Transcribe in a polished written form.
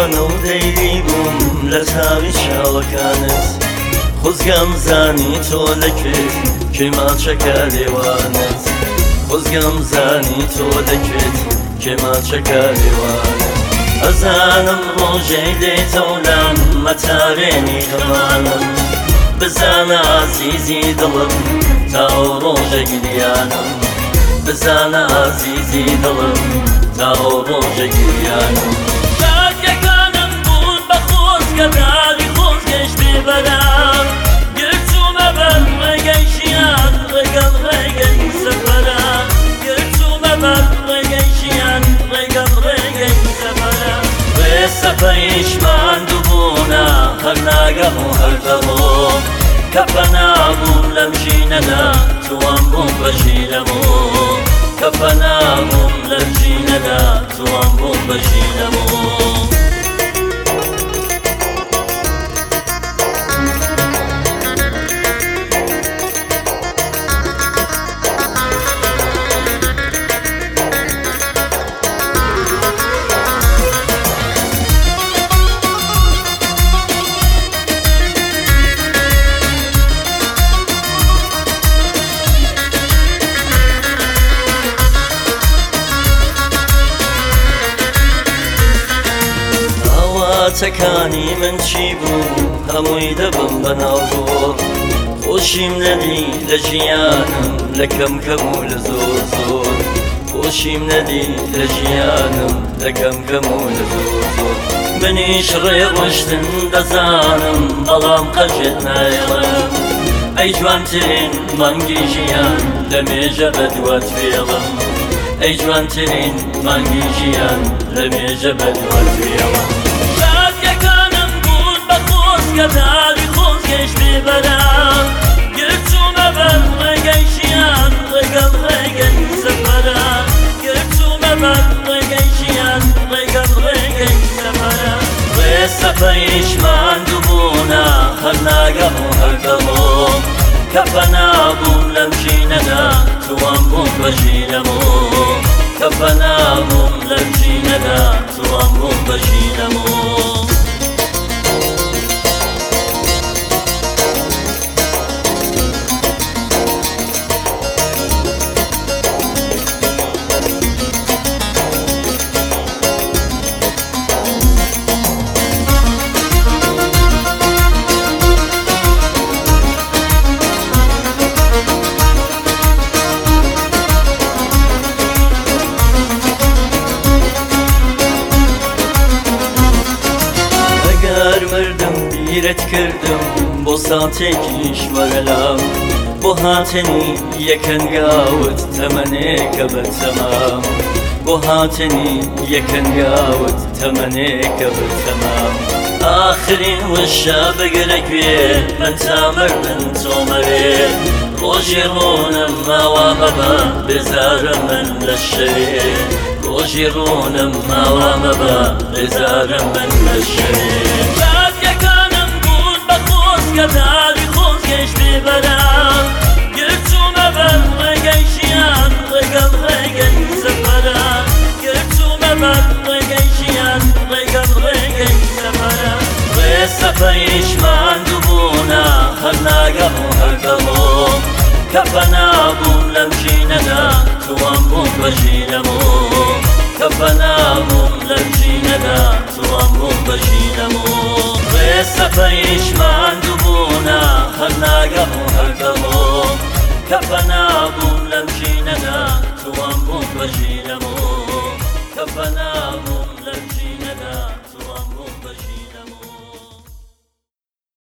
جوانە و دەیری بووم لە چاوی چاوەکانت خۆزگام زانی تۆ دەکرد کێماچەکە لێوانت خۆزگام زانی تۆ دەکرد کێماچەکە لێوانت ئەزانم ڕۆژەی دێتەوە لام مەتارێنی غەمانم بزانە عەزیزی دڵم تا ئەو ڕۆژە گریانم بزانە عەزیزی دڵم تا ئەو ڕۆژە گریانم شادیەکانم بوون بە خۆزگە داری خۆز گەشتێ بەرام گرچوومە بەر ڕێگەی ژیان ڕێگەڵ ڕێگەی سەفەرە گرچوومە بەر ڕێگەی ژیان ڕێگەڵ ڕێگەی سەفەرە ڕێ سەفەریشمان دووبوونە هەر ناگەم و هەر دەڕۆم کە پەنابووم لەم ژینەدا توان بووم بەشی لەموو کە پەنابووم لەم ژینەدا توان بووم بەشی لەموو هاواتەکانی من چی بوو هەمووی دەبم بەناوگۆ خۆشیم نەدی لە ژیانم لە کەمکەم و لە زۆر زۆر خۆشیم نەدی لە ژیانم لە کەمکەم و لە زۆر زۆر منیش ڕێڕۆشتن دەزانم بەڵام قەشت نایڵم ئەی جوانترین مانگی ژیان لە مێژە بەدوات فێڵم ئەی جوانترین مانگی ژیان لە مێژە بەدوات فێڵم شادیەکانم بوون بە خۆزگە داری خۆز گەشتێ بەرام گرچوومە بەر ڕێگەی ژیان ڕێگەڵ ڕێگەی سەفەرە گرچوومە بەر ڕێگەی ژیان ڕێگەڵ ڕێگەی سەفەرە ڕێ سەفەریشمان دووبوونە هەر ناگەم و هەر دەڕۆم کە پەنابووم لەم ژینەدا توان بووم بەشی لەموو کە پەنابووم لەم ژینەدا توان بووم بەشی لەموو مردم بیرت کردم بۆ ساتێکیش وەرەلام بۆ هاتنی یەکەنگاوت تەمەنێکە بەتەمام بۆ هاتنی یەکەنگاوت تەمەنێکە بەتەمام ئاخرین وشە بگرە گوێ من تا مردن تۆمەوێ ڕۆژی ڕۆنم ماوا مەبە بێزارە من لە شەوێ ڕۆژی ڕۆنم ماوا مەبە بێزارە من لە شەوێ شادیەکانم بوون بە خۆزگە داری خۆز گەشتێ بەرام گرچوومە بەر ڕێگەی ژیان ڕێگەڵ ڕێگەی سەفەرە گرچوومە بەر ڕێگەی ژیان ڕێگەڵ ڕێگەی سەفەرە ڕێ سەفەریشمان دووبوونە هەر ناگەم و هەر دەڕۆم کە پەنابووم لەم ژینەدا توان بووم بەشی لەموو کە پەنابووم لەم ژینەدا توان بووم بەشی لەموو ڕێ سەفەریشمان دووبوونە هەر ناگەم و هەر دەڕۆم کە پەنابووم لەم ژینەدا توان بووم بەشی لەموو کە پەنابووم